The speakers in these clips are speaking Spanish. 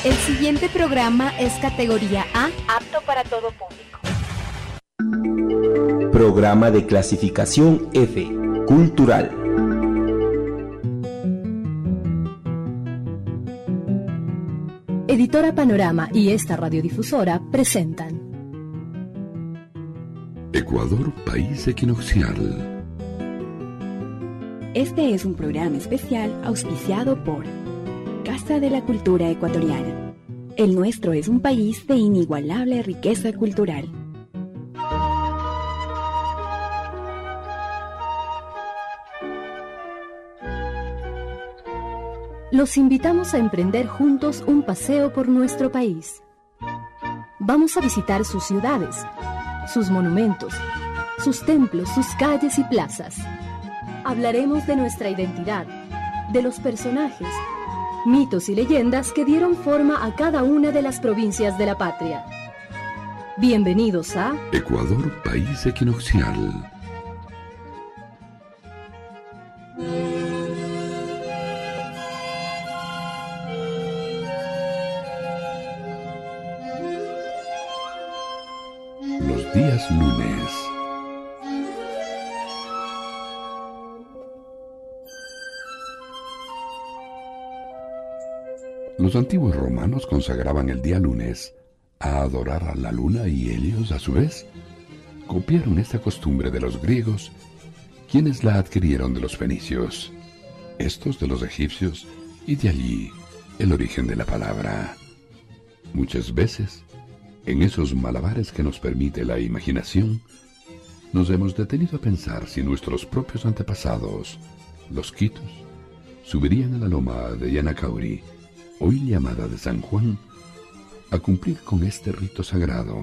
El siguiente programa es categoría A, apto para todo público. Programa de clasificación F, cultural. Editora Panorama y esta radiodifusora presentan Ecuador, país equinoccial. Este es un programa especial auspiciado por Casa de la Cultura Ecuatoriana. El nuestro es un país de inigualable riqueza cultural. Los invitamos a emprender juntos un paseo por nuestro país. Vamos a visitar sus ciudades, sus monumentos, sus templos, sus calles y plazas. Hablaremos de nuestra identidad, de los personajes, mitos y leyendas que dieron forma a cada una de las provincias de la patria. Bienvenidos a Ecuador, país equinoccial. Los días lunes. Los antiguos romanos consagraban el día lunes a adorar a la luna y ellos, a su vez, copiaron esta costumbre de los griegos, quienes la adquirieron de los fenicios, estos de los egipcios, y de allí el origen de la palabra. Muchas veces, en esos malabares que nos permite la imaginación, nos hemos detenido a pensar si nuestros propios antepasados, los quitos, subirían a la loma de Yanacauri, hoy llamada de San Juan, a cumplir con este rito sagrado.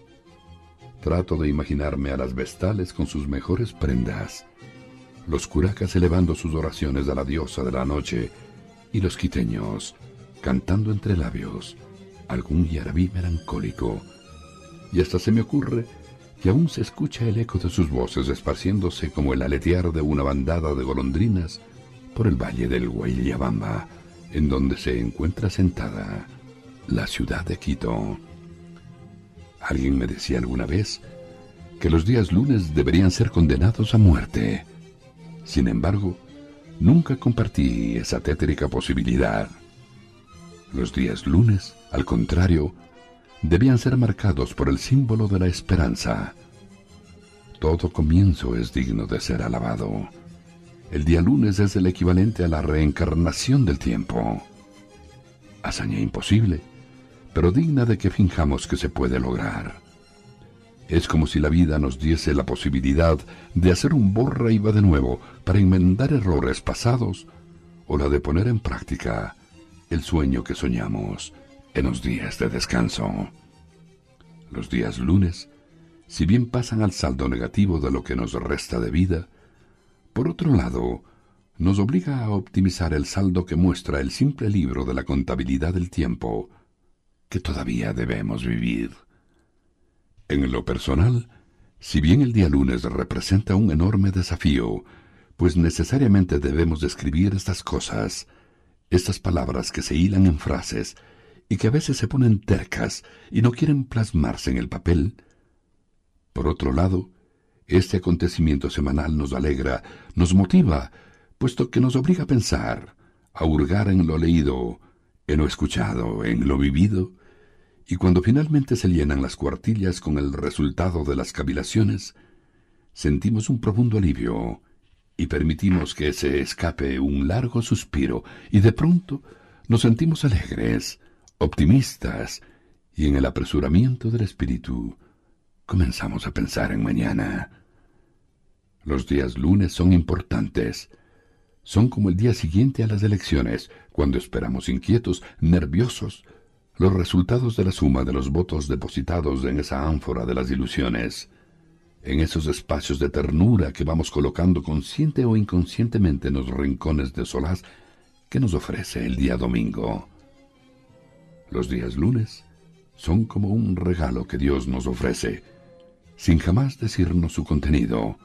Trato de imaginarme a las vestales con sus mejores prendas, los curacas elevando sus oraciones a la diosa de la noche y los quiteños cantando entre labios algún yarabí melancólico, y hasta se me ocurre que aún se escucha el eco de sus voces esparciéndose como el aletear de una bandada de golondrinas por el valle del Guayllabamba, en donde se encuentra sentada la ciudad de Quito. Alguien me decía alguna vez que los días lunes deberían ser condenados a muerte. Sin embargo, nunca compartí esa tétrica posibilidad. Los días lunes, al contrario, debían ser marcados por el símbolo de la esperanza. Todo comienzo es digno de ser alabado. El día lunes es el equivalente a la reencarnación del tiempo. Hazaña imposible, pero digna de que finjamos que se puede lograr. Es como si la vida nos diese la posibilidad de hacer un borra y va de nuevo para enmendar errores pasados, o la de poner en práctica el sueño que soñamos en los días de descanso. Los días lunes, si bien pasan al saldo negativo de lo que nos resta de vida, por otro lado, nos obliga a optimizar el saldo que muestra el simple libro de la contabilidad del tiempo que todavía debemos vivir. En lo personal, si bien el día lunes representa un enorme desafío, pues necesariamente debemos describir estas cosas, estas palabras que se hilan en frases y que a veces se ponen tercas y no quieren plasmarse en el papel, por otro lado, este acontecimiento semanal nos alegra, nos motiva, puesto que nos obliga a pensar, a hurgar en lo leído, en lo escuchado, en lo vivido, y cuando finalmente se llenan las cuartillas con el resultado de las cavilaciones, sentimos un profundo alivio y permitimos que se escape un largo suspiro, y de pronto nos sentimos alegres, optimistas, y en el apresuramiento del espíritu comenzamos a pensar en mañana. Los días lunes son importantes. Son como el día siguiente a las elecciones, cuando esperamos inquietos, nerviosos, los resultados de la suma de los votos depositados en esa ánfora de las ilusiones, en esos espacios de ternura que vamos colocando consciente o inconscientemente en los rincones de solaz que nos ofrece el día domingo. Los días lunes son como un regalo que Dios nos ofrece, sin jamás decirnos su contenido.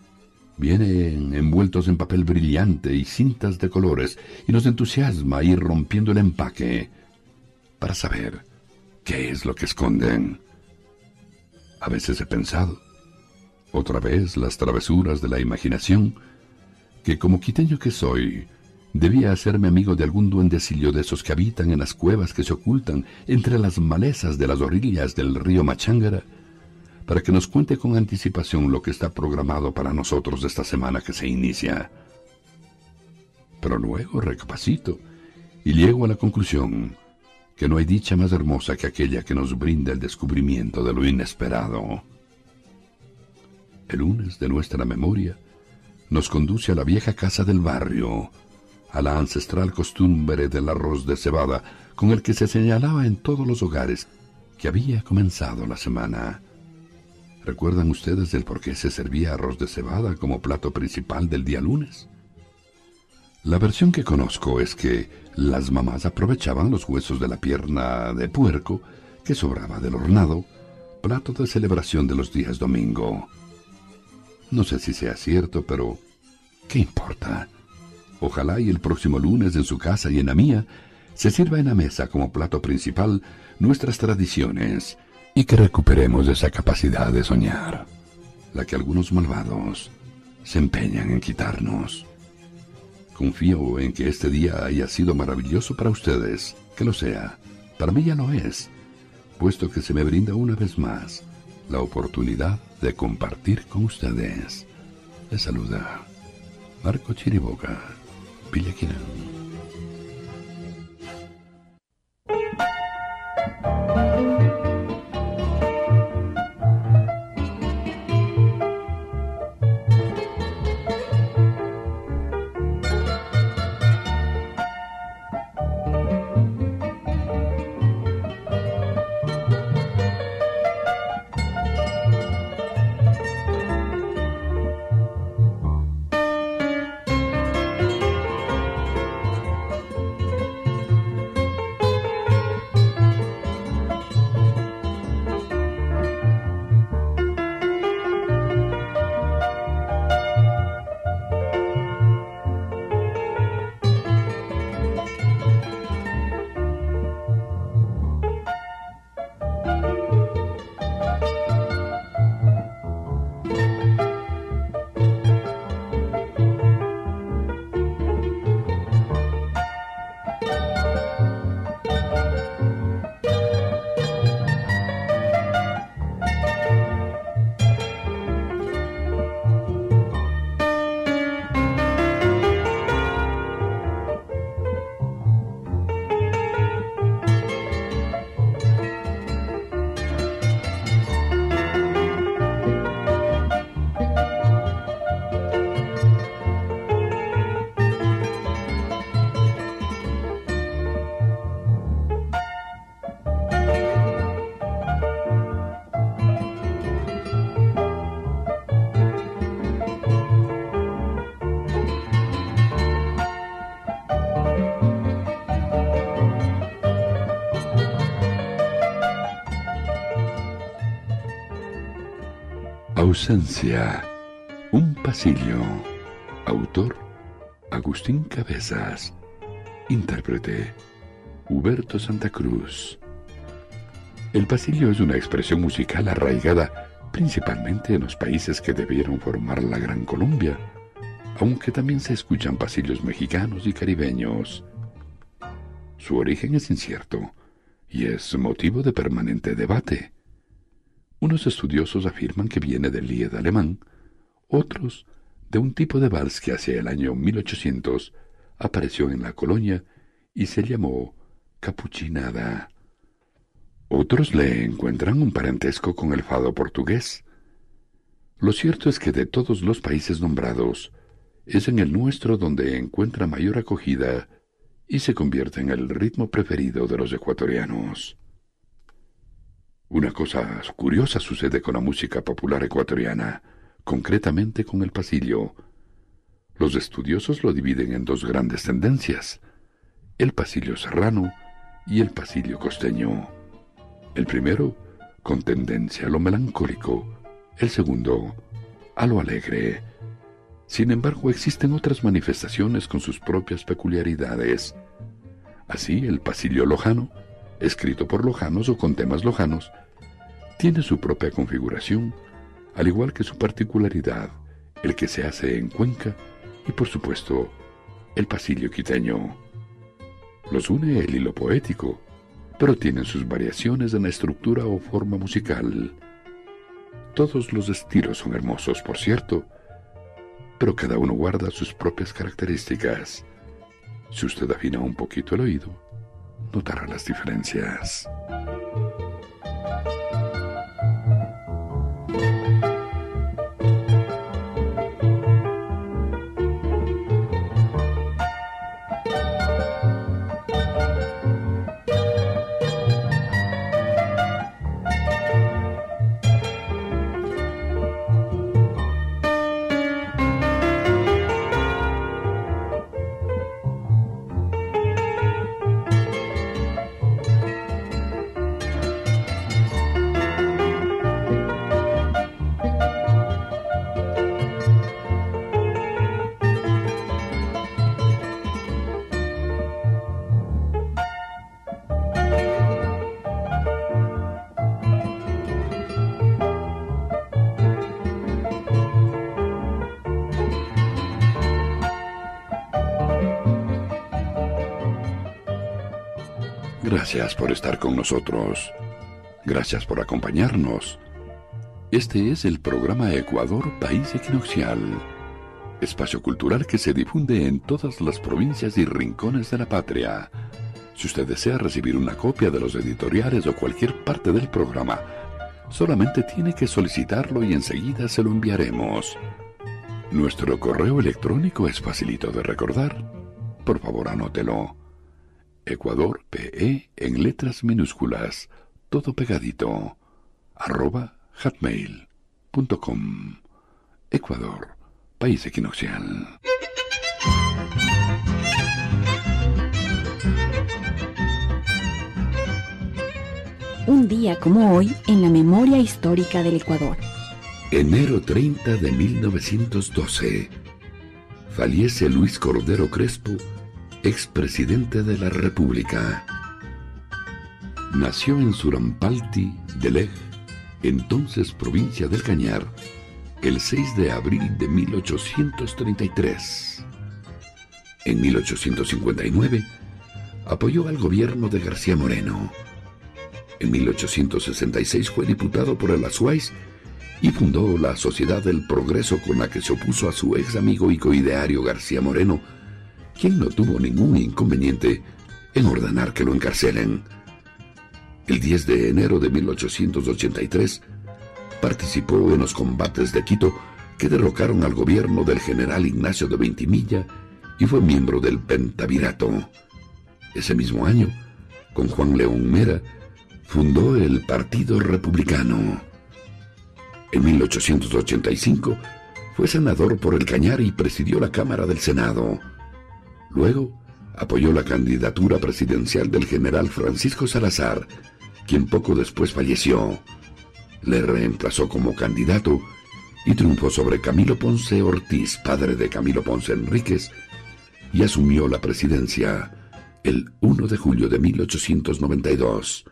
Vienen envueltos en papel brillante y cintas de colores, y nos entusiasma ir rompiendo el empaque. para saber qué es lo que esconden. A veces he pensado, otra vez las travesuras de la imaginación, que como quiteño que soy, debía hacerme amigo de algún duendecillo de esos que habitan en las cuevas que se ocultan entre las malezas de las orillas del río Machángara, para que nos cuente con anticipación lo que está programado para nosotros esta semana que se inicia. Pero luego recapacito y llego a la conclusión que no hay dicha más hermosa que aquella que nos brinda el descubrimiento de lo inesperado. El lunes de nuestra memoria nos conduce a la vieja casa del barrio, a la ancestral costumbre del arroz de cebada con el que se señalaba en todos los hogares que había comenzado la semana. ¿Recuerdan ustedes del por qué se servía arroz de cebada como plato principal del día lunes? La versión que conozco es que las mamás aprovechaban los huesos de la pierna de puerco que sobraba del hornado, plato de celebración de los días domingo. No sé si sea cierto, pero ¿qué importa? Ojalá y el próximo lunes en su casa y en la mía se sirva en la mesa como plato principal nuestras tradiciones y que recuperemos esa capacidad de soñar, la que algunos malvados se empeñan en quitarnos. Confío en que este día haya sido maravilloso para ustedes, que lo sea. Para mí ya lo es, puesto que se me brinda una vez más la oportunidad de compartir con ustedes. Les saluda Marco Chiriboga, Pillaquirán. Ausencia, un pasillo. Autor, Agustín Cabezas. Intérprete, Huberto Santa Cruz. El pasillo es una expresión musical arraigada principalmente en los países que debieron formar la Gran Colombia, aunque también se escuchan pasillos mexicanos y caribeños. Su origen es incierto y es motivo de permanente debate. Unos estudiosos afirman que viene del lied alemán, otros de un tipo de vals que hacia el año 1800 apareció en la colonia y se llamó capuchinada. Otros le encuentran un parentesco con el fado portugués. Lo cierto es que de todos los países nombrados, es en el nuestro donde encuentra mayor acogida y se convierte en el ritmo preferido de los ecuatorianos. Una cosa curiosa sucede con la música popular ecuatoriana, concretamente con el pasillo. Los estudiosos lo dividen en dos grandes tendencias, el pasillo serrano y el pasillo costeño. El primero, con tendencia a lo melancólico, el segundo, a lo alegre. Sin embargo, existen otras manifestaciones con sus propias peculiaridades. Así, el pasillo lojano escrito por lojanos o con temas lojanos, tiene su propia configuración, al igual que su particularidad, el que se hace en Cuenca y, por supuesto, el pasillo quiteño. Los une el hilo poético, pero tienen sus variaciones en la estructura o forma musical. Todos los estilos son hermosos, por cierto, pero cada uno guarda sus propias características. Si usted afina un poquito el oído, notará las diferencias. Gracias por estar con nosotros. Gracias por acompañarnos. Este es el programa Ecuador País Equinoccial, espacio cultural que se difunde en todas las provincias y rincones de la patria. Si usted desea recibir una copia de los editoriales o cualquier parte del programa, solamente tiene que solicitarlo y enseguida se lo enviaremos. Nuestro correo electrónico es facilito de recordar. Por favor, anótelo. Ecuador PE en letras minúsculas, todo pegadito, @hotmail.com. Ecuador, país equinoccial. Un día como hoy en la memoria histórica del Ecuador. Enero 30 de 1912. Fallece Luis Cordero Crespo, expresidente de la República. Nació en Surampalti, Delej, entonces provincia del Cañar, el 6 de abril de 1833. En 1859 apoyó al gobierno de García Moreno. En 1866 fue diputado por el Azuay y fundó la Sociedad del Progreso, con la que se opuso a su ex amigo y coideario García Moreno, quien no tuvo ningún inconveniente en ordenar que lo encarcelen. El 10 de enero de 1883 participó en los combates de Quito, que derrocaron al gobierno del general Ignacio de Ventimilla, y fue miembro del Pentavirato. Ese mismo año, con Juan León Mera, fundó el Partido Republicano. En 1885 fue senador por el Cañar y presidió la Cámara del Senado. Luego apoyó la candidatura presidencial del general Francisco Salazar, quien poco después falleció. Le reemplazó como candidato y triunfó sobre Camilo Ponce Ortiz, padre de Camilo Ponce Enríquez, y asumió la presidencia el 1 de julio de 1892.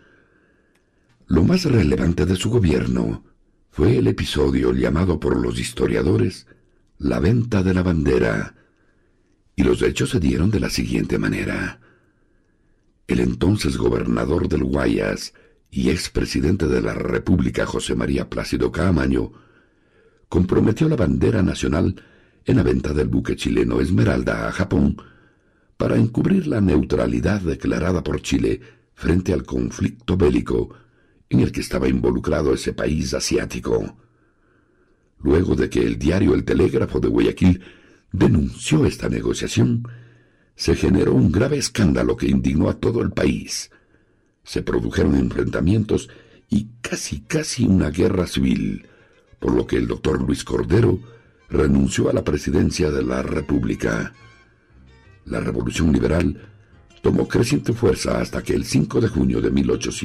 Lo más relevante de su gobierno fue el episodio llamado por los historiadores la venta de la bandera, y los hechos se dieron de la siguiente manera. El entonces gobernador del Guayas y expresidente de la República, José María Plácido Caamaño, comprometió la bandera nacional en la venta del buque chileno Esmeralda a Japón para encubrir la neutralidad declarada por Chile frente al conflicto bélico en el que estaba involucrado ese país asiático. Luego de que el diario El Telégrafo de Guayaquil denunció esta negociación, se generó un grave escándalo que indignó a todo el país. Se produjeron enfrentamientos y casi una guerra civil, por lo que el doctor Luis Cordero renunció a la presidencia de la República. La Revolución Liberal tomó creciente fuerza hasta que el 5 de junio de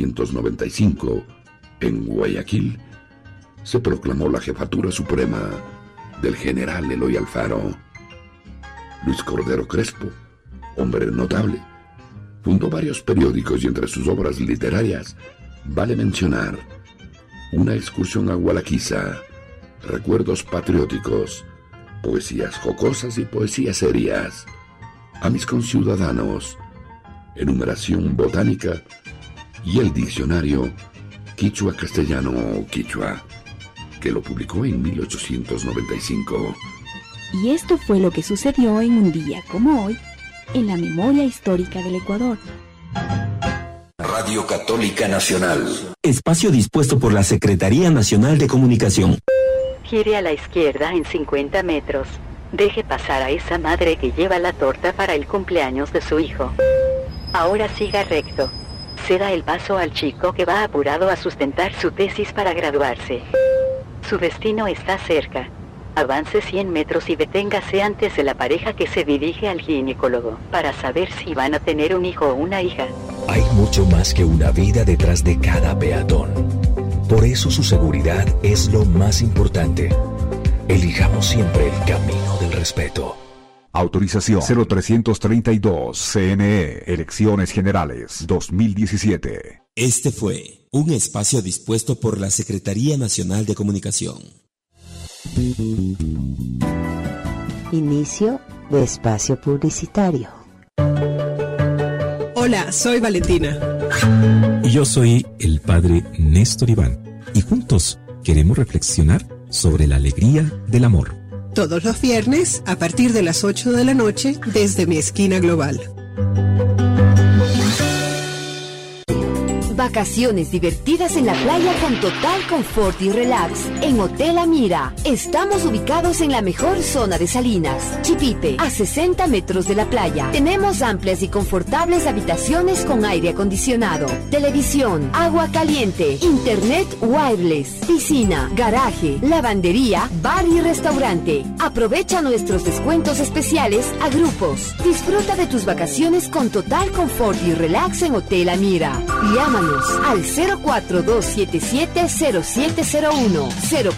1895, en Guayaquil, se proclamó la jefatura suprema del general Eloy Alfaro. Luis Cordero Crespo, hombre notable, Fundó varios periódicos y entre sus obras literarias vale mencionar Una excursión a Gualaquiza, Recuerdos patrióticos, poesías jocosas y poesías serias, A mis conciudadanos, Enumeración botánica y el diccionario Quichua Castellano o Quichua, que lo publicó en 1895. Y esto fue lo que sucedió en un día como hoy, en la memoria histórica del Ecuador. Radio Católica Nacional. Espacio dispuesto por la Secretaría Nacional de Comunicación. Gire a la izquierda en 50 metros. Deje pasar a esa madre que lleva la torta para el cumpleaños de su hijo. Ahora siga recto. Ceda el paso al chico que va apurado a sustentar su tesis para graduarse. Su destino está cerca. Avance 100 metros y deténgase antes de la pareja que se dirige al ginecólogo para saber si van a tener un hijo o una hija. Hay mucho más que una vida detrás de cada peatón. Por eso su seguridad es lo más importante. Elijamos siempre el camino del respeto. Autorización 0332 CNE Elecciones Generales 2017. Este fue un espacio dispuesto por la Secretaría Nacional de Comunicación. Inicio de espacio publicitario. Hola, soy Valentina. Y yo soy el padre Néstor Iván. Y juntos queremos reflexionar sobre la alegría del amor. Todos los viernes, a partir de las 8 de la noche, desde mi esquina global. Vacaciones divertidas en la playa con total confort y relax en Hotel Amira. Estamos ubicados en la mejor zona de Salinas, Chipite, a 60 metros de la playa. Tenemos amplias y confortables habitaciones con aire acondicionado, televisión, agua caliente, internet wireless, piscina, garaje, lavandería, bar y restaurante. Aprovecha nuestros descuentos especiales a grupos. Disfruta de tus vacaciones con total confort y relax en Hotel Amira. Llámanos al 04277-0701,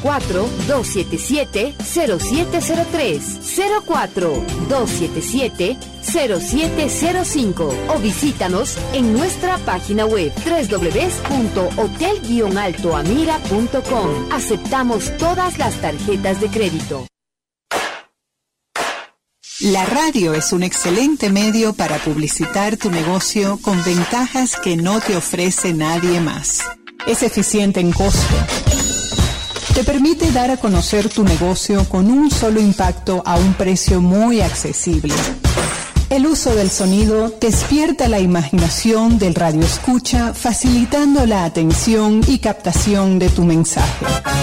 04277-0703, 04277-0705 o visítanos en nuestra página web www.hotel-altoamira.com. Aceptamos todas las tarjetas de crédito. La radio es un excelente medio para publicitar tu negocio con ventajas que no te ofrece nadie más. Es eficiente en costo. Te permite dar a conocer tu negocio con un solo impacto a un precio muy accesible. El uso del sonido despierta la imaginación del radioescucha, facilitando la atención y captación de tu mensaje.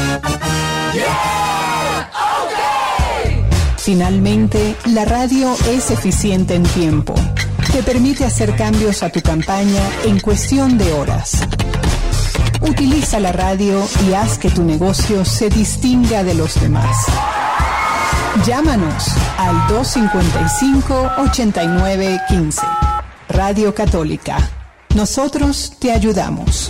Finalmente, la radio es eficiente en tiempo. Te permite hacer cambios a tu campaña en cuestión de horas. Utiliza la radio y haz que tu negocio se distinga de los demás. Llámanos al 255-8915. Radio Católica. Nosotros te ayudamos.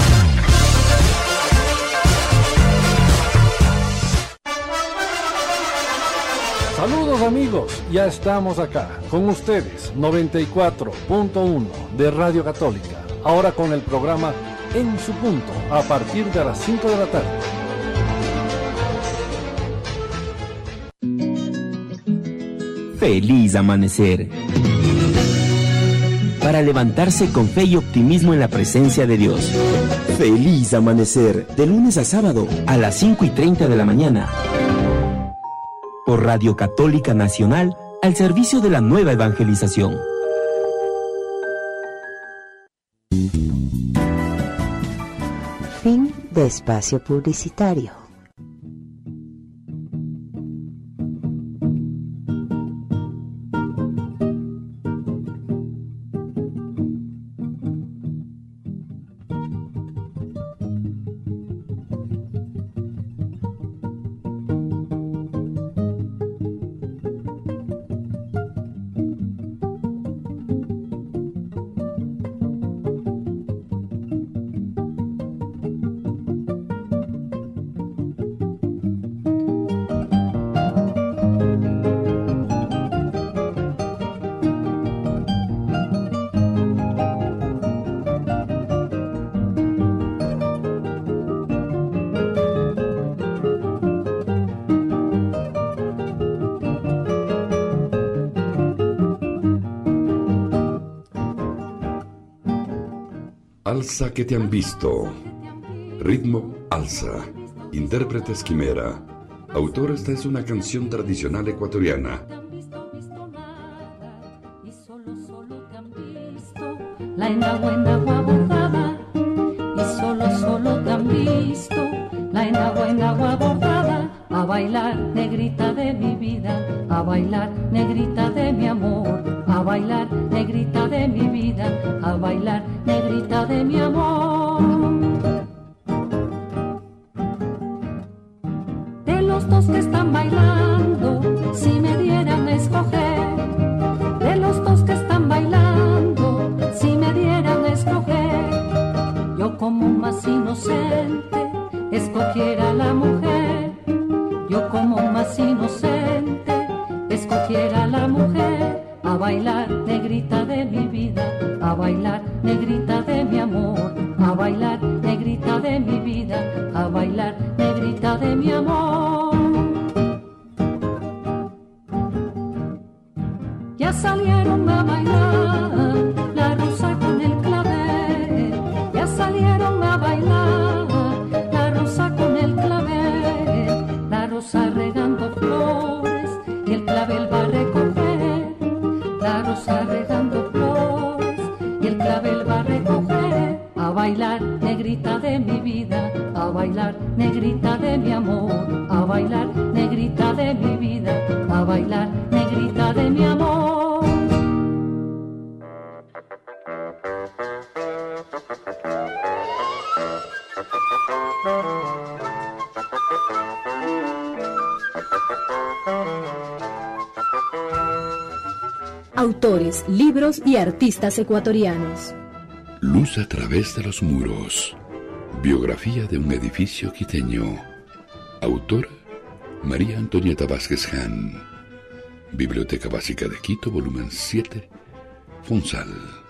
Saludos amigos, ya estamos acá con ustedes, 94.1 de Radio Católica, ahora con el programa En su punto, a partir de las 5 de la tarde. Feliz amanecer. Para levantarse con fe y optimismo en la presencia de Dios. Feliz amanecer, de lunes a sábado, a las 5:30 de la mañana. Por Radio Católica Nacional, al servicio de la nueva evangelización. Fin de espacio publicitario. Alza que te han visto. Ritmo alza. Intérpretes Quimera. Autor, esta es una canción tradicional ecuatoriana. La enagua bordada y solo te han visto. La enagua bordada, a bailar negrita de mi vida, a bailar negrita de mi amor, a bailar negrita de mi vida, a bailar negrita de mi amor. De los dos que están bailando, si me dieran a escoger, de los dos que están bailando, si me dieran a escoger, yo como más inocente escogiera a la mujer, yo como más inocente escogiera a la mujer, a bailar negrita de mi vida, a bailar negrita de mi amor, a bailar negrita de mi vida, a bailar negrita de mi amor. Ya salieron a bailar la rosa con el clavel, ya salieron a bailar la rosa con el clavel, la rosa regando flores y el clavel va a recoger, la rosa regando flores y el clavel va a recoger, a bailar negrita de mi vida, a bailar negrita de mi amor, a bailar negrita de mi vida, a bailar negrita de mi amor. Autores, libros y artistas ecuatorianos. Luz a través de los muros. Biografía de un edificio quiteño. Autora María Antonieta Vázquez Jan. Biblioteca Básica de Quito, volumen 7, Fonsal.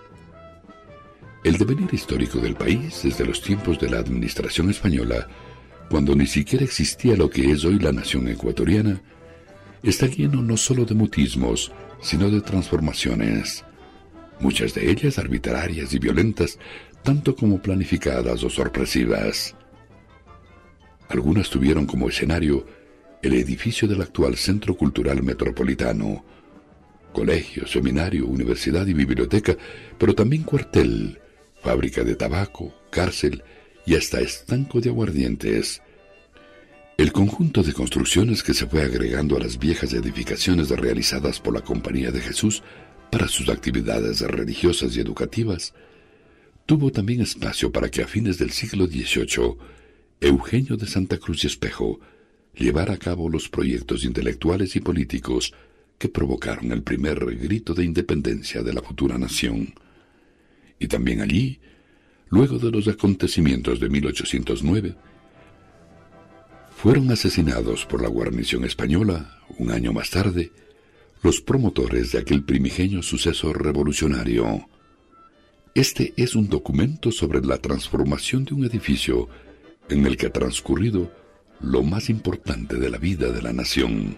El devenir histórico del país desde los tiempos de la administración española, cuando ni siquiera existía lo que es hoy la nación ecuatoriana, está lleno no solo de mutismos, sino de transformaciones, muchas de ellas arbitrarias y violentas, tanto como planificadas o sorpresivas. Algunas tuvieron como escenario el edificio del actual Centro Cultural Metropolitano, colegio, seminario, universidad y biblioteca, pero también cuartel, fábrica de tabaco, cárcel y hasta estanco de aguardientes. El conjunto de construcciones que se fue agregando a las viejas edificaciones realizadas por la Compañía de Jesús para sus actividades religiosas y educativas, tuvo también espacio para que a fines del siglo XVIII, Eugenio de Santa Cruz y Espejo llevara a cabo los proyectos intelectuales y políticos que provocaron el primer grito de independencia de la futura nación. Y también allí, luego de los acontecimientos de 1809, fueron asesinados por la guarnición española, un año más tarde, los promotores de aquel primigenio suceso revolucionario. Este es un documento sobre la transformación de un edificio en el que ha transcurrido lo más importante de la vida de la nación.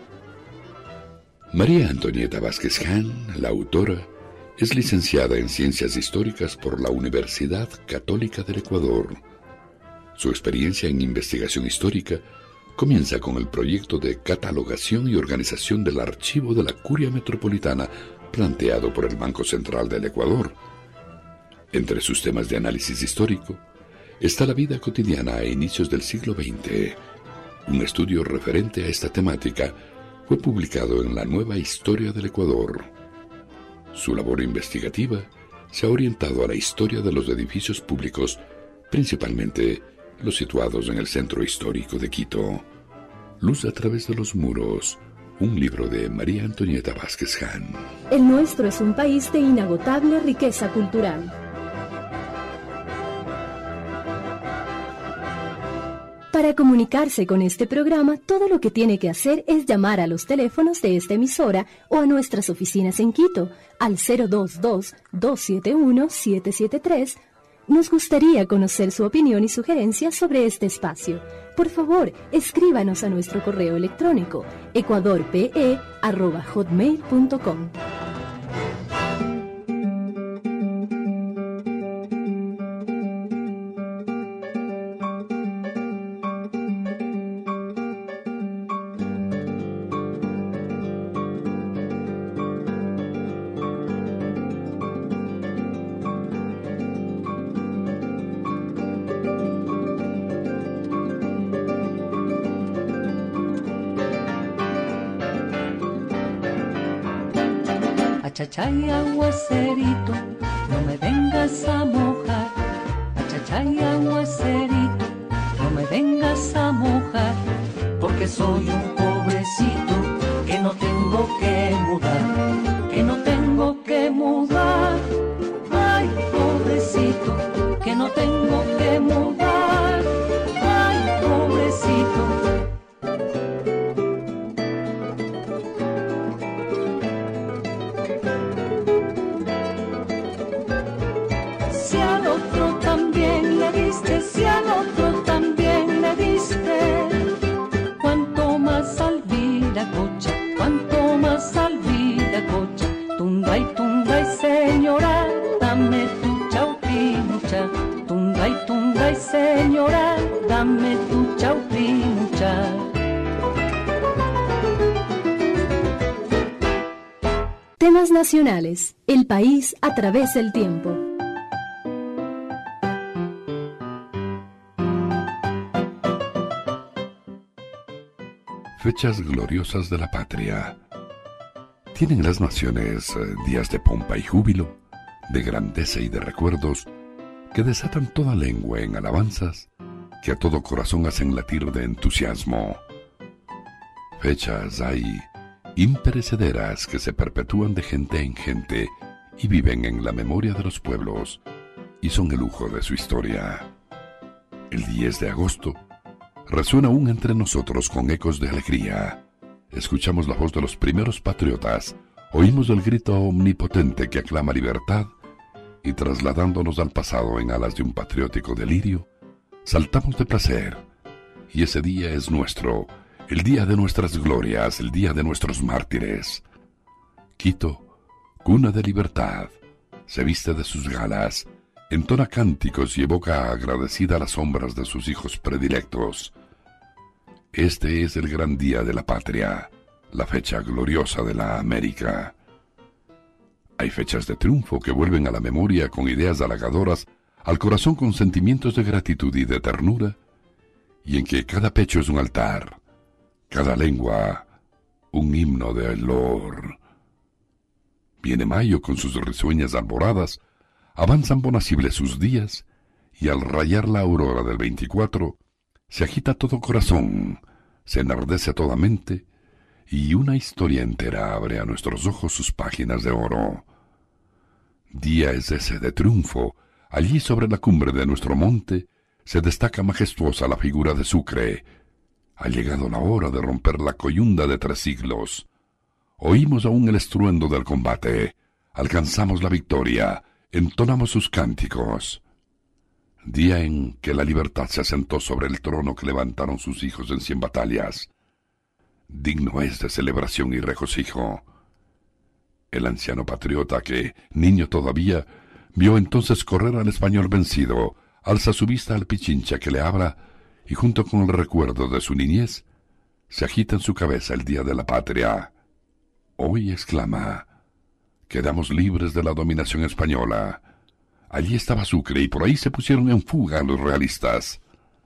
María Antonieta Vázquez Jan, la autora, es licenciada en Ciencias Históricas por la Universidad Católica del Ecuador. Su experiencia en investigación histórica comienza con el proyecto de catalogación y organización del archivo de la Curia Metropolitana planteado por el Banco Central del Ecuador. Entre sus temas de análisis histórico está la vida cotidiana a inicios del siglo XX. Un estudio referente a esta temática fue publicado en la Nueva Historia del Ecuador. Su labor investigativa se ha orientado a la historia de los edificios públicos, principalmente los situados en el centro histórico de Quito. Luz a través de los muros, un libro de María Antonieta Vázquez Jan. El nuestro es un país de inagotable riqueza cultural. Para comunicarse con este programa, todo lo que tiene que hacer es llamar a los teléfonos de esta emisora o a nuestras oficinas en Quito, al 022-271-773. Nos gustaría conocer su opinión y sugerencias sobre este espacio. Por favor, escríbanos a nuestro correo electrónico ecuadorpe@hotmail.com. Achachay, aguacerito, no me vengas a mojar. Achachay, aguacerito, no me vengas a mojar. Porque soy un pobrecito que no tengo que mudar, que no tengo que mudar. Ay, pobrecito, que no tengo que mudar. Ay, pobrecito. Si al otro también le diste, si al otro también le diste, cuanto más al Viracocha, cuanto más al Viracocha. Tunda y señora, dame tu chaupimucha. Tunda y señora, dame tu chaupimucha. Temas nacionales. El país a través del tiempo. Fechas gloriosas de la patria. Tienen las naciones días de pompa y júbilo, de grandeza y de recuerdos, que desatan toda lengua en alabanzas, que a todo corazón hacen latir de entusiasmo. Fechas hay imperecederas que se perpetúan de gente en gente y viven en la memoria de los pueblos y son el lujo de su historia. El 10 de agosto resuena aún entre nosotros con ecos de alegría. Escuchamos la voz de los primeros patriotas, oímos el grito omnipotente que aclama libertad y trasladándonos al pasado en alas de un patriótico delirio, saltamos de placer. Y ese día es nuestro, el día de nuestras glorias, el día de nuestros mártires. Quito, cuna de libertad, se viste de sus galas, entona cánticos y evoca agradecida las sombras de sus hijos predilectos. Este es el gran día de la patria, la fecha gloriosa de la América. Hay fechas de triunfo que vuelven a la memoria con ideas halagadoras, al corazón con sentimientos de gratitud y de ternura, y en que cada pecho es un altar, cada lengua un himno de loor. Viene mayo con sus risueñas alboradas, avanzan bonacibles sus días, y al rayar la aurora del 24, se agita todo corazón, se enardece toda mente, y una historia entera abre a nuestros ojos sus páginas de oro. Día es ese de triunfo. Allí sobre la cumbre de nuestro monte se destaca majestuosa la figura de Sucre. Ha llegado la hora de romper la coyunda de 3 siglos. Oímos aún el estruendo del combate, alcanzamos la victoria, entonamos sus cánticos. Día en que la libertad se asentó sobre el trono que levantaron sus hijos en 100 batallas. Digno es de celebración y regocijo. El anciano patriota que, niño todavía, vio entonces correr al español vencido, alza su vista al Pichincha que le abra, y junto con el recuerdo de su niñez, se agita en su cabeza el día de la patria. Hoy exclama, quedamos libres de la dominación española. Allí estaba Sucre y por ahí se pusieron en fuga los realistas.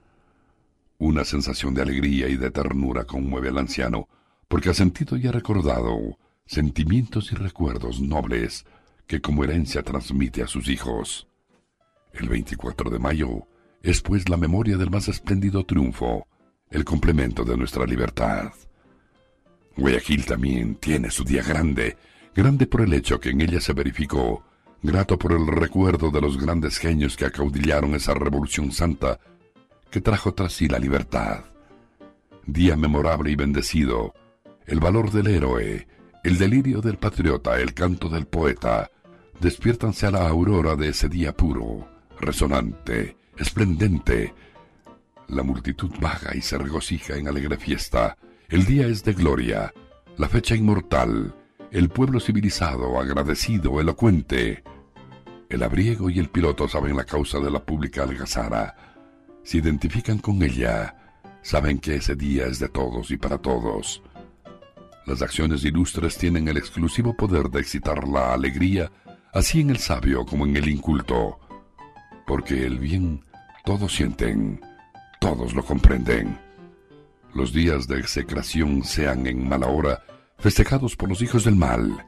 Una sensación de alegría y de ternura conmueve al anciano, porque ha sentido y ha recordado sentimientos y recuerdos nobles que como herencia transmite a sus hijos. El 24 de mayo es pues la memoria del más espléndido triunfo, el complemento de nuestra libertad. Guayaquil también tiene su día grande, grande por el hecho que en ella se verificó, grato por el recuerdo de los grandes genios que acaudillaron esa revolución santa que trajo tras sí la libertad. Día memorable y bendecido, el valor del héroe, el delirio del patriota, el canto del poeta, despiértanse a la aurora de ese día puro, resonante, esplendente. La multitud vaga y se regocija en alegre fiesta. El día es de gloria, la fecha inmortal, el pueblo civilizado, agradecido, elocuente. El abriego y el piloto saben la causa de la pública algazara. Se identifican con ella, saben que ese día es de todos y para todos. Las acciones ilustres tienen el exclusivo poder de excitar la alegría, así en el sabio como en el inculto, porque el bien todos sienten, todos lo comprenden. Los días de execración sean en mala hora festejados por los hijos del mal,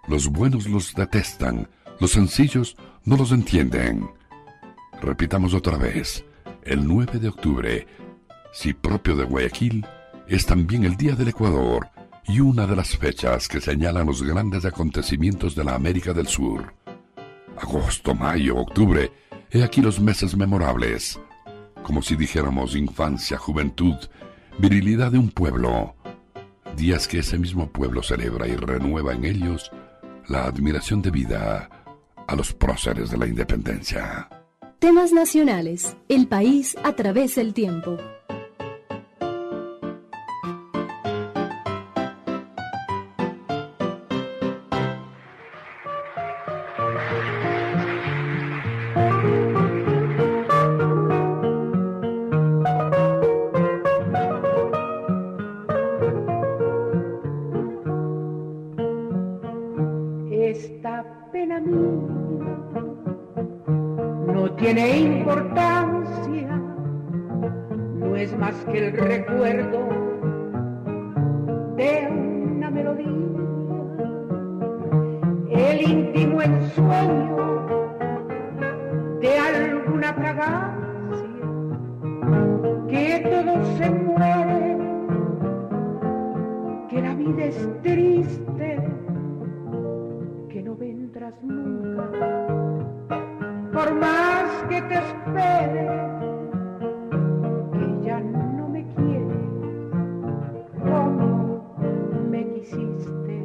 Los buenos los detestan, los sencillos no los entienden. Repitamos otra vez, el 9 de octubre, si propio de Guayaquil, es también el Día del Ecuador y una de las fechas que señalan los grandes acontecimientos de la América del Sur. Agosto, mayo, octubre, he aquí los meses memorables, como si dijéramos infancia, juventud, virilidad de un pueblo, días que ese mismo pueblo celebra y renueva en ellos la admiración debida a los próceres de la independencia. Temas nacionales, el país a través del tiempo. Esta pena mía no tiene importancia, no es más que el recuerdo de una melodía, el íntimo ensueño de alguna fragancia, que todo se muere, que la vida es triste, que no vendrás nunca, por más que te espere, que ya no me quieres como me quisiste.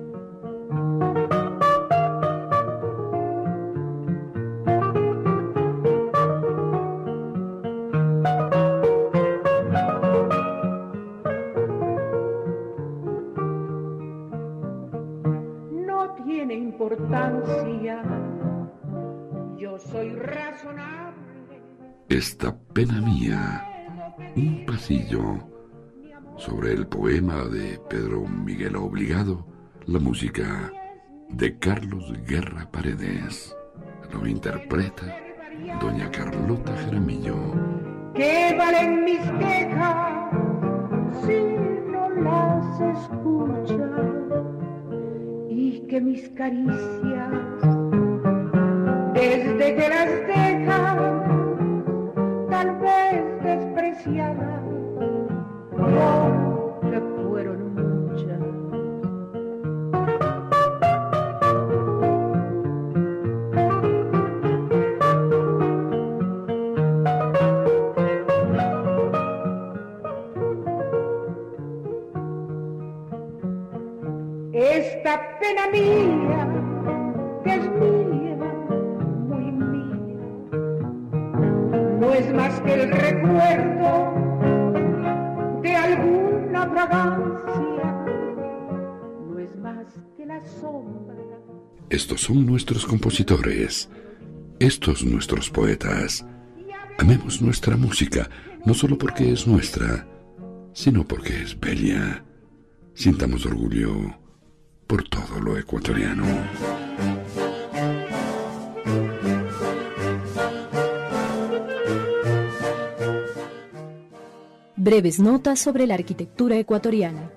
No tiene importancia, yo soy razonable. Esta pena mía, un pasillo sobre el poema de Pedro Miguel Obligado, la música de Carlos Guerra Paredes. Lo interpreta doña Carlota Jaramillo. ¿Qué valen mis quejas si no las escuchas? Y que mis caricias, desde que las dejas, tal vez despreciadas, no que fueron muchas. Esta pena mía, que es mía, muy mía, no es más que el recuerdo de alguna fragancia, no es más que la sombra. Estos son nuestros compositores, estos nuestros poetas. Amemos nuestra música, no solo porque es nuestra, sino porque es bella. Sintamos orgullo por todo lo ecuatoriano. Breves notas sobre la arquitectura ecuatoriana.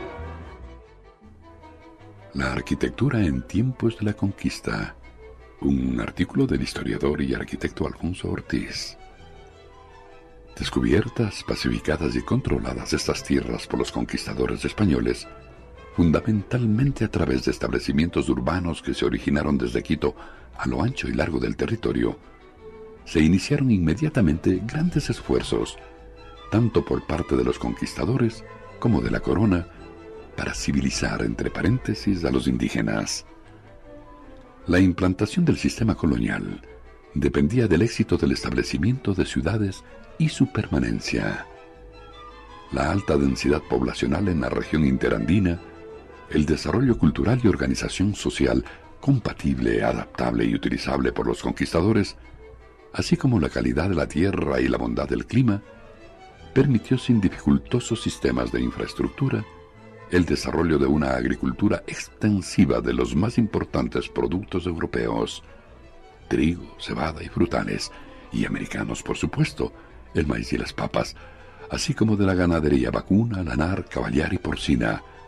La arquitectura en tiempos de la conquista. Un artículo del historiador y arquitecto Alfonso Ortiz. Descubiertas, pacificadas y controladas estas tierras por los conquistadores españoles, fundamentalmente a través de establecimientos urbanos que se originaron desde Quito a lo ancho y largo del territorio, se iniciaron inmediatamente grandes esfuerzos, tanto por parte de los conquistadores como de la corona, para civilizar, entre paréntesis, a los indígenas. La implantación del sistema colonial dependía del éxito del establecimiento de ciudades y su permanencia. La alta densidad poblacional en la región interandina, el desarrollo cultural y organización social compatible, adaptable y utilizable por los conquistadores, así como la calidad de la tierra y la bondad del clima, permitió sin dificultosos sistemas de infraestructura el desarrollo de una agricultura extensiva de los más importantes productos europeos, trigo, cebada y frutales, y americanos por supuesto, el maíz y las papas, así como de la ganadería vacuna, lanar, caballar y porcina,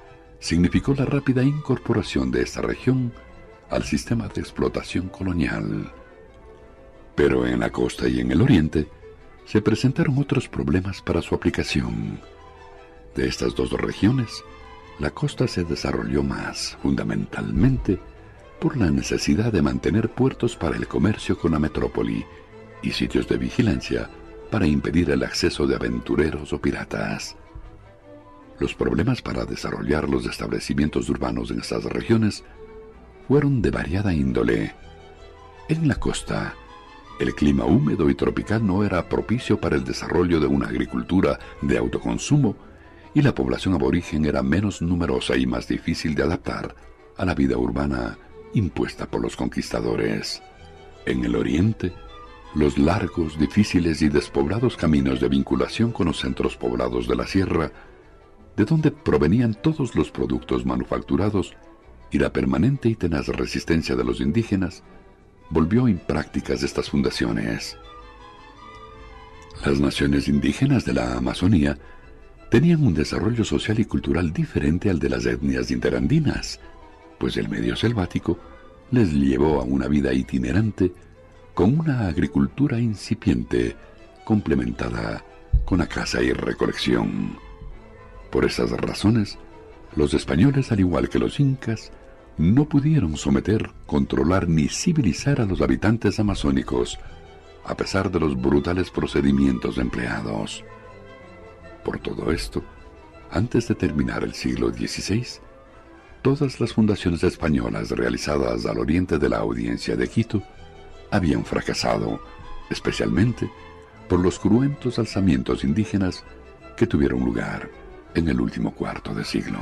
significó la rápida incorporación de esta región al sistema de explotación colonial. Pero en la costa y en el oriente se presentaron otros problemas para su aplicación. De estas dos regiones, la costa se desarrolló más, fundamentalmente, por la necesidad de mantener puertos para el comercio con la metrópoli y sitios de vigilancia para impedir el acceso de aventureros o piratas. Los problemas para desarrollar los establecimientos urbanos en estas regiones fueron de variada índole. En la costa, el clima húmedo y tropical no era propicio para el desarrollo de una agricultura de autoconsumo y la población aborigen era menos numerosa y más difícil de adaptar a la vida urbana impuesta por los conquistadores. En el oriente, los largos, difíciles y despoblados caminos de vinculación con los centros poblados de la sierra, de donde provenían todos los productos manufacturados, y la permanente y tenaz resistencia de los indígenas, volvió imprácticas estas fundaciones. Las naciones indígenas de la Amazonía tenían un desarrollo social y cultural diferente al de las etnias interandinas, pues el medio selvático les llevó a una vida itinerante con una agricultura incipiente, complementada con la caza y recolección. Por esas razones, los españoles, al igual que los incas, no pudieron someter, controlar ni civilizar a los habitantes amazónicos, a pesar de los brutales procedimientos empleados. Por todo esto, antes de terminar el siglo XVI, todas las fundaciones españolas realizadas al oriente de la Audiencia de Quito habían fracasado, especialmente por los cruentos alzamientos indígenas que tuvieron lugar en el último cuarto de siglo.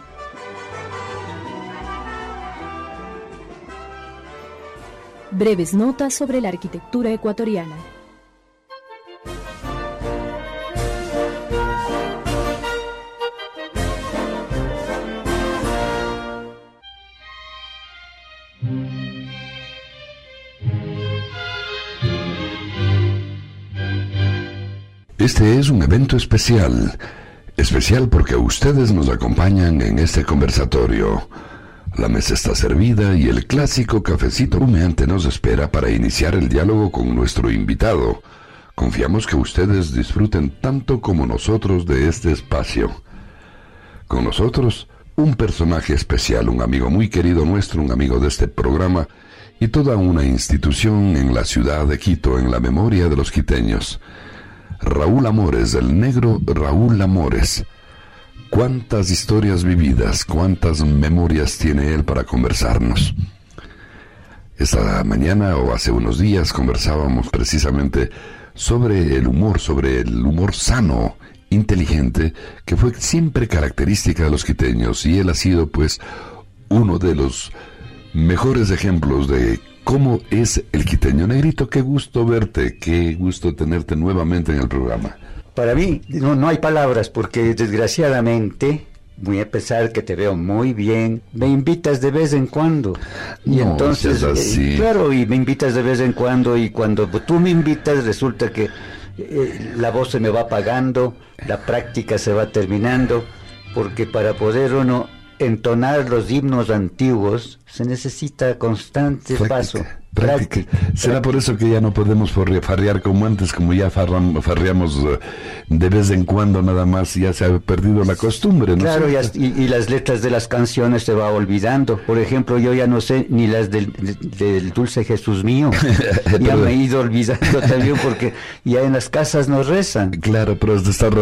Breves notas sobre la arquitectura ecuatoriana. Este es un evento especial porque ustedes nos acompañan en este conversatorio. La mesa está servida y el clásico cafecito humeante nos espera para iniciar el diálogo con nuestro invitado. Confiamos que ustedes disfruten tanto como nosotros de este espacio. Con nosotros, un personaje especial, un amigo muy querido nuestro, un amigo de este programa y toda una institución en la ciudad de Quito, en la memoria de los quiteños. Raúl Amores, el negro Raúl Amores. Cuántas historias vividas, cuántas memorias tiene él para conversarnos. Esta mañana o hace unos días conversábamos precisamente sobre el humor sano, inteligente, que fue siempre característica de los quiteños, y él ha sido pues uno de los mejores ejemplos de cómo es el quiteño. Negrito, qué gusto verte, qué gusto tenerte nuevamente en el programa. Para mí no hay palabras, porque desgraciadamente, muy a pesar que te veo muy bien, me invitas de vez en cuando. Y no, entonces, claro, y me invitas de vez en cuando, y cuando tú me invitas resulta que la voz se me va apagando, la práctica se va terminando, porque para poder uno entonar los himnos antiguos se necesita constante paso. Práctica. ¿Será por eso que ya no podemos farrear como antes, como ya farreamos de vez en cuando nada más? Ya se ha perdido la costumbre, ¿no? Claro, y las letras de las canciones se va olvidando. Por ejemplo, yo ya no sé ni las del Dulce Jesús Mío. Ya me he ido olvidando también, porque ya en las casas nos rezan. Claro, pero es de estar,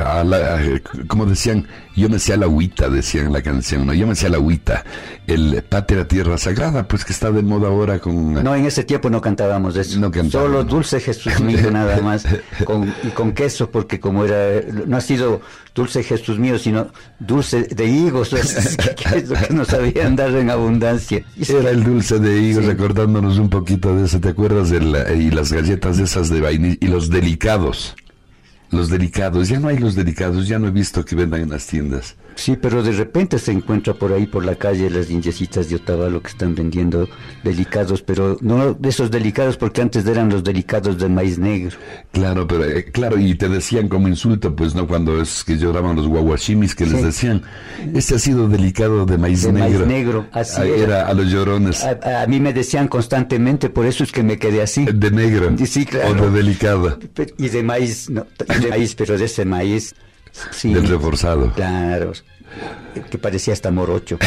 como decían, yo me sé a la agüita, decían en la canción, ¿no? Yo me sé a la agüita, el Patria Tierra Sagrada, pues que está de moda ahora con... No, en ese tiempo no cantábamos eso. No cantábamos. Solo Dulce Jesús Mío nada más, y con queso, porque como no ha sido Dulce Jesús Mío, sino dulce de higos, que es lo que nos sabían dar en abundancia. Era el dulce de higos, sí. Recordándonos un poquito de eso, ¿te acuerdas? Y las galletas esas de vainilla, y los delicados. Los delicados, ya no hay los delicados, ya no he visto que vendan en las tiendas. Sí, pero de repente se encuentra por ahí por la calle las indiecitas de Otavalo que están vendiendo delicados, pero no de esos delicados porque antes eran los delicados de maíz negro. Claro, pero claro, y te decían como insulto, pues no, cuando es que lloraban los guaguashimis, que les decían, este ha sido delicado de maíz negro. Maíz negro, así era a los llorones. A mí me decían constantemente, por eso es que me quedé así. De negro. Sí, claro. O de delicado. Y de maíz, no, de maíz, pero de ese maíz. Sí, del reforzado. Claro, que parecía hasta morocho.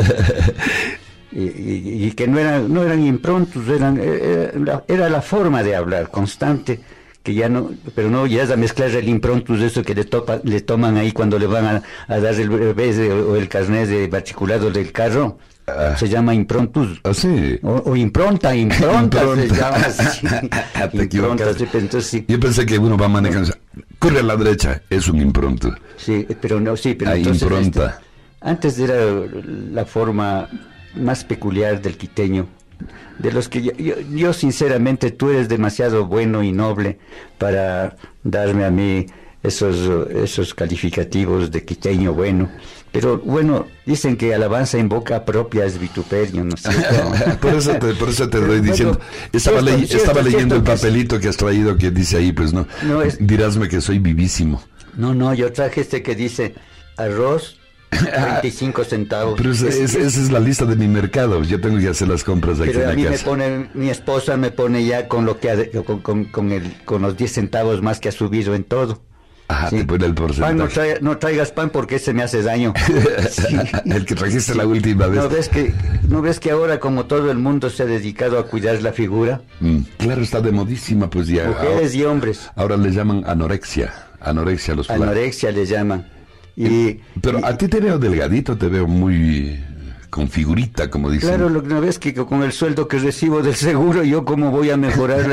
y que no eran improntos, era la forma de hablar constante, que ya no, pero no ya es a mezclar el improntus de eso que le toman ahí cuando le van a dar el bebé o el carnet de matriculado del carro. Se llama improntus. ¿Ah, sí? O impronta se llama así. Te equivocas. Entonces, sí. Yo pensé que uno va manejando, corre a la derecha, es un impronto. Sí, pero no, sí, pero entonces impronta. Antes era la forma más peculiar del quiteño, de los que yo sinceramente, tú eres demasiado bueno y noble para darme a mí esos calificativos de quiteño bueno. Pero bueno, dicen que alabanza en boca propia es vituperio, ¿no es cierto? por eso te doy diciendo. Estaba leyendo el papelito que has traído que dice ahí, pues no dirásme que soy vivísimo. No, yo traje que dice arroz 25 centavos. Pero esa es la lista de mi mercado. Yo tengo que hacer las compras aquí en la casa. Mi esposa me pone ya con lo que con los 10 centavos más que ha subido en todo. Ajá, sí. Te pone el porcentaje. Pan, no traigas pan porque ese me hace daño. Sí. El que trajiste la última vez. ¿No ves que ahora como todo el mundo se ha dedicado a cuidar la figura? Claro, está de modísima, pues ya. Mujeres y hombres. Ahora le llaman anorexia a los flacos. Anorexia le llaman. Pero a ti te veo delgadito, te veo muy con figurita, como dicen. Claro, ¿no ves que con el sueldo que recibo del seguro, yo cómo voy a mejorar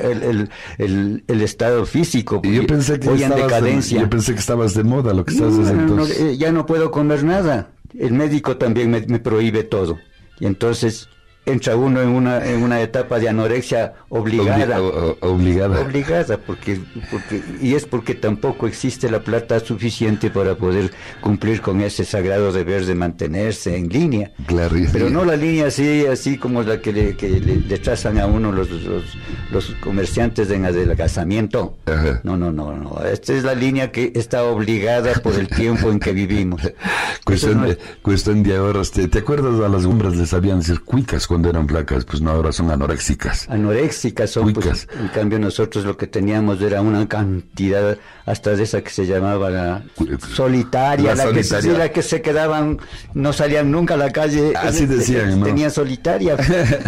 el estado físico? Yo pensé que voy en decadencia. Yo pensé que estabas de moda, lo que estás desde entonces. Ya no puedo comer nada. El médico también me prohíbe todo. Y entonces entra uno en una etapa de anorexia obligada. Obligada, porque porque tampoco existe la plata suficiente para poder cumplir con ese sagrado deber de mantenerse en línea. Claro, pero no la línea así como la que le trazan a uno los comerciantes en adelgazamiento. Ajá. No. Esta es la línea que está obligada por el tiempo en que vivimos. Cuestión de ahora. ¿Te acuerdas a las hombres les sabían decir cuicas cuando eran flacas? Pues no, ahora son anoréxicas. Anoréxicas son, pues, en cambio nosotros lo que teníamos era una cantidad hasta de esa que se llamaba la solitaria, la que se quedaban, no salían nunca a la calle. Así decían, ¿no? Tenía solitaria.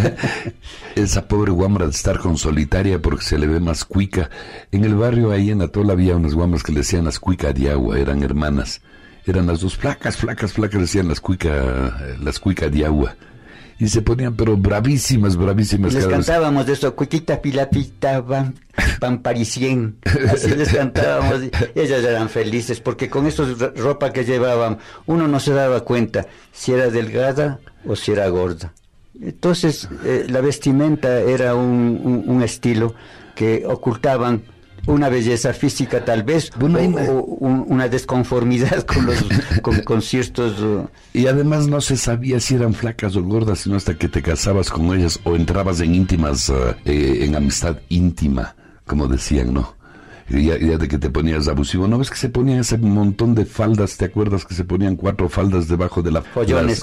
Esa pobre guambra de estar con solitaria porque se le ve más cuica. En el barrio ahí en Atola había unas guambras que le decían las cuica de agua, eran hermanas. Eran las dos flacas, decían las cuica de agua. Y se ponían, pero bravísimas. Les cantábamos de eso, cuiquita, pilapita, pamparisien. Así les cantábamos. Ellas eran felices, porque con esa ropa que llevaban, uno no se daba cuenta si era delgada o si era gorda. Entonces, la vestimenta era un estilo que ocultaban una belleza física tal vez, o una desconformidad con ciertos... Y además no se sabía si eran flacas o gordas, sino hasta que te casabas con ellas o entrabas en íntimas, en amistad íntima, como decían, ¿no? Ya de que te ponías abusivo. ¿No ves que se ponían ese montón de faldas? ¿Te acuerdas que se ponían 4 faldas debajo de la... Follones.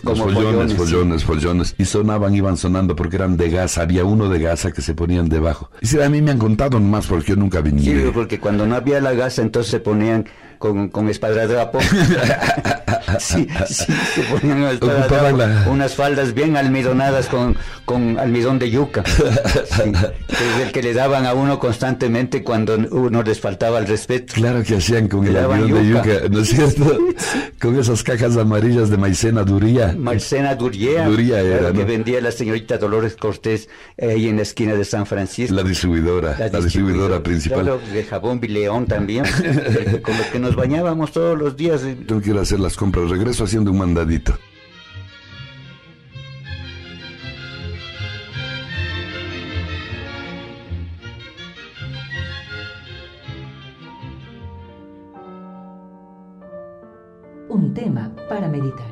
Y iban sonando porque eran de gasa. Había uno de gasa que se ponían debajo. Y sí, a mí me han contado nomás porque yo nunca venía. Sí, porque cuando no había la gasa entonces se ponían con esparadrapo. sí, se ponían esparadrapo, unas faldas bien almidonadas con almidón de yuca. Sí, que es el que le daban a uno constantemente cuando uno les faltaba el respeto. Claro que hacían con el almidón de yuca, ¿no es cierto? Con esas cajas amarillas de maicena duría. Maicena duría era, que vendía la señorita Dolores Cortés ahí en la esquina de San Francisco. La distribuidora principal. Claro, de jabón Bileón también, con lo que nos bañábamos todos los días. Tengo que ir a hacer las compras, regreso haciendo un mandadito. un tema para meditar.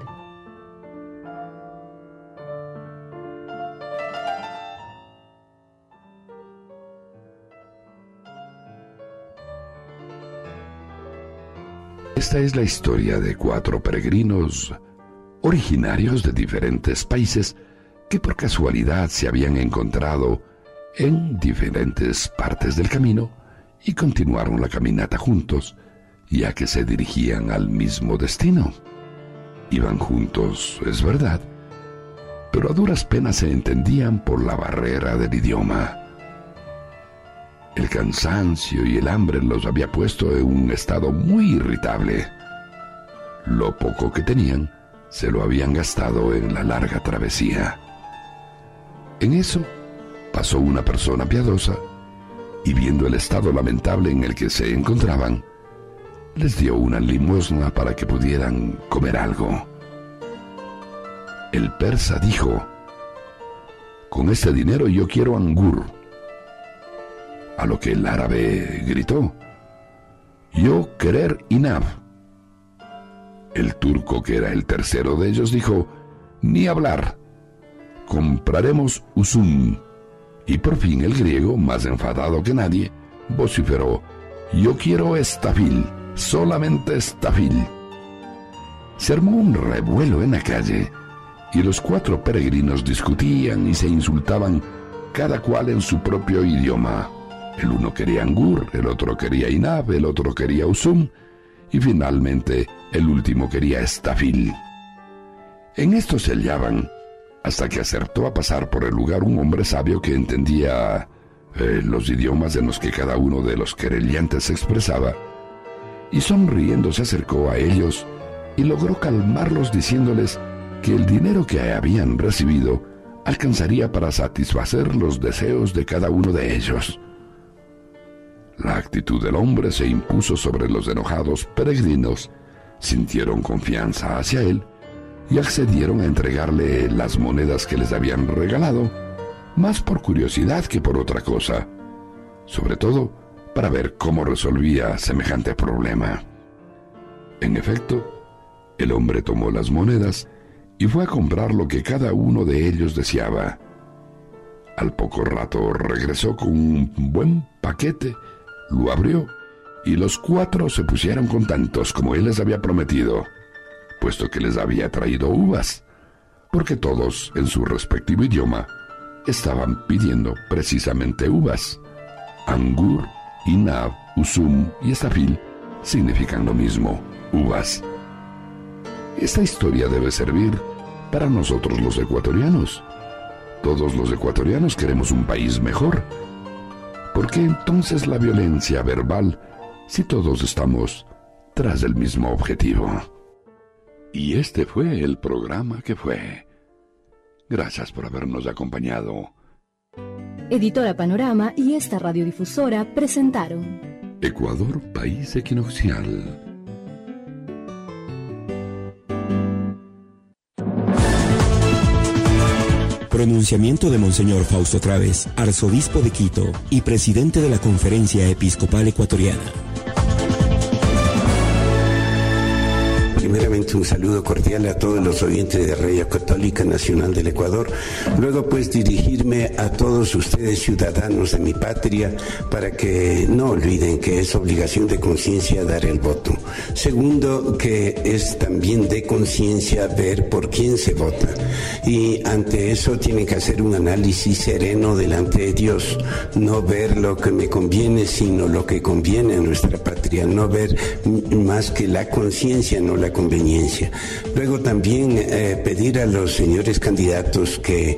Esta es la historia de 4 peregrinos originarios de diferentes países que por casualidad se habían encontrado en diferentes partes del camino y continuaron la caminata juntos, ya que se dirigían al mismo destino. Iban juntos, es verdad, pero a duras penas se entendían por la barrera del idioma. El cansancio y el hambre los había puesto en un estado muy irritable. Lo poco que tenían se lo habían gastado en la larga travesía. En eso pasó una persona piadosa y, viendo el estado lamentable en el que se encontraban, les dio una limosna para que pudieran comer algo. El persa dijo: «Con este dinero yo quiero angur». A lo que el árabe gritó: «Yo querer inab». El turco, que era el tercero de ellos, dijo: «Ni hablar, compraremos usum». Y por fin el griego, más enfadado que nadie, vociferó: «Yo quiero estafil, solamente estafil». Se armó un revuelo en la calle y los 4 peregrinos discutían y se insultaban, cada cual en su propio idioma. El uno quería angur, el otro quería inab, el otro quería usum y finalmente el último quería estafil. En esto se hallaban hasta que acertó a pasar por el lugar un hombre sabio que entendía los idiomas en los que cada uno de los querellantes se expresaba, y sonriendo se acercó a ellos y logró calmarlos diciéndoles que el dinero que habían recibido alcanzaría para satisfacer los deseos de cada uno de ellos. La actitud del hombre se impuso sobre los enojados peregrinos, sintieron confianza hacia él y accedieron a entregarle las monedas que les habían regalado, más por curiosidad que por otra cosa, sobre todo para ver cómo resolvía semejante problema. En efecto, el hombre tomó las monedas y fue a comprar lo que cada uno de ellos deseaba. Al poco rato regresó con un buen paquete, lo abrió y los 4 se pusieron contentos como él les había prometido, puesto que les había traído uvas, porque todos en su respectivo idioma estaban pidiendo precisamente uvas. Angur, inab, usum y estafil significan lo mismo, uvas. Esta historia debe servir para nosotros los ecuatorianos. Todos los ecuatorianos queremos un país mejor. ¿Por qué entonces la violencia verbal si todos estamos tras el mismo objetivo? Y este fue el programa que fue. Gracias por habernos acompañado. Editora Panorama y esta radiodifusora presentaron Ecuador, país equinoccial. Pronunciamiento de Monseñor Fausto Través, arzobispo de Quito y presidente de la Conferencia Episcopal Ecuatoriana. Primeramente un saludo cordial a todos los oyentes de Radio Católica Nacional del Ecuador. Luego pues dirigirme a todos ustedes, ciudadanos de mi patria, para que no olviden que es obligación de conciencia dar el voto. Segundo, que es también de conciencia ver por quién se vota. Y ante eso tienen que hacer un análisis sereno delante de Dios. No ver lo que me conviene, sino lo que conviene a nuestra patria. No ver más que la conciencia, no la conveniencia. Luego también pedir a los señores candidatos que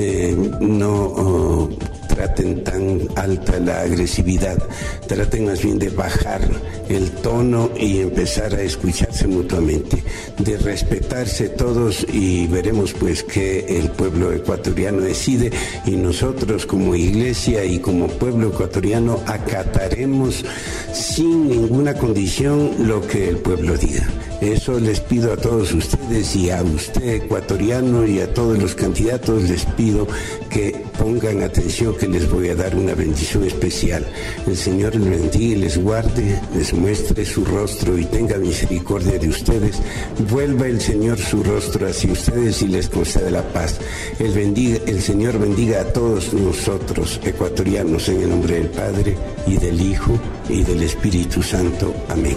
no traten tan alta la agresividad, traten más bien de bajar el tono y empezar a escucharse mutuamente, de respetarse todos, y veremos pues que el pueblo ecuatoriano decide, y nosotros como iglesia y como pueblo ecuatoriano acataremos sin ninguna condición lo que el pueblo diga. Eso les pido a todos ustedes, y a usted ecuatoriano y a todos los candidatos les pido que pongan atención, que les voy a dar una bendición especial. El Señor les bendiga y les guarde, les muestre su rostro y tenga misericordia misericordia de ustedes, vuelva el Señor su rostro hacia ustedes y les conceda la paz. El Señor bendiga a todos nosotros, ecuatorianos, en el nombre del Padre, y del Hijo, y del Espíritu Santo. Amén.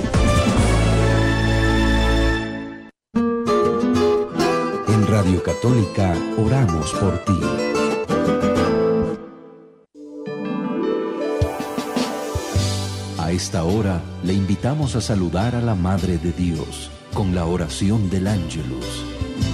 En Radio Católica oramos por ti. A esta hora le invitamos a saludar a la Madre de Dios con la oración del Ángelus.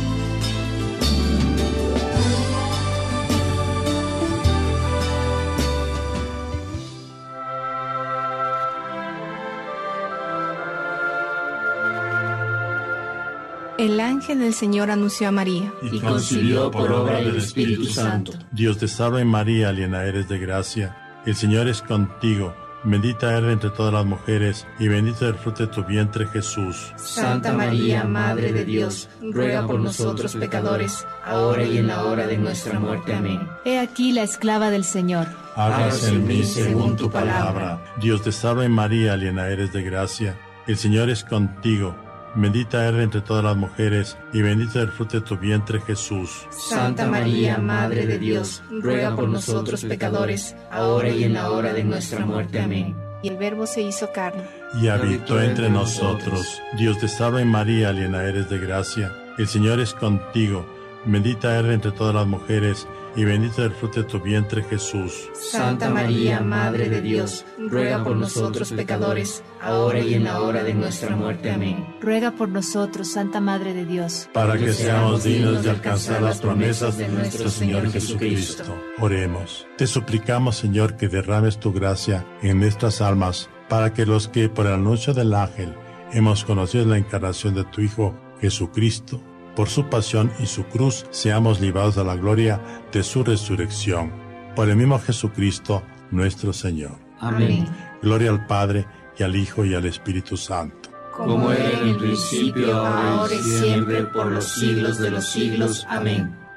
El ángel del Señor anunció a María. Y concibió por obra del Espíritu Santo. Dios te salve María, llena eres de gracia. El Señor es contigo. Bendita eres entre todas las mujeres, y bendito es el fruto de tu vientre, Jesús. Santa María, Madre de Dios, ruega por nosotros pecadores, ahora y en la hora de nuestra muerte. Amén. He aquí la esclava del Señor. Hágase en mí según tu palabra. Dios te salve María, llena eres de gracia. El Señor es contigo. Bendita eres entre todas las mujeres, y bendito es el fruto de tu vientre, Jesús. Santa María, Madre de Dios, ruega por nosotros pecadores, ahora y en la hora de nuestra muerte. Amén. Y el Verbo se hizo carne, y habitó entre nosotros. Dios te salve María, llena eres de gracia. El Señor es contigo. Bendita eres entre todas las mujeres, y bendito es el fruto de tu vientre, Jesús. Santa María, Madre de Dios, ruega por nosotros pecadores, ahora y en la hora de nuestra muerte. Amén. Ruega por nosotros, Santa Madre de Dios, para que seamos dignos de alcanzar las promesas de nuestro Señor Jesucristo. Oremos. Te suplicamos, Señor, que derrames tu gracia en nuestras almas, para que los que por el anuncio del ángel hemos conocido la encarnación de tu Hijo Jesucristo, por su pasión y su cruz, seamos librados a la gloria de su resurrección. Por el mismo Jesucristo, nuestro Señor. Amén. Gloria al Padre, y al Hijo, y al Espíritu Santo. Como era en el principio, ahora y siempre, por los siglos de los siglos. Amén.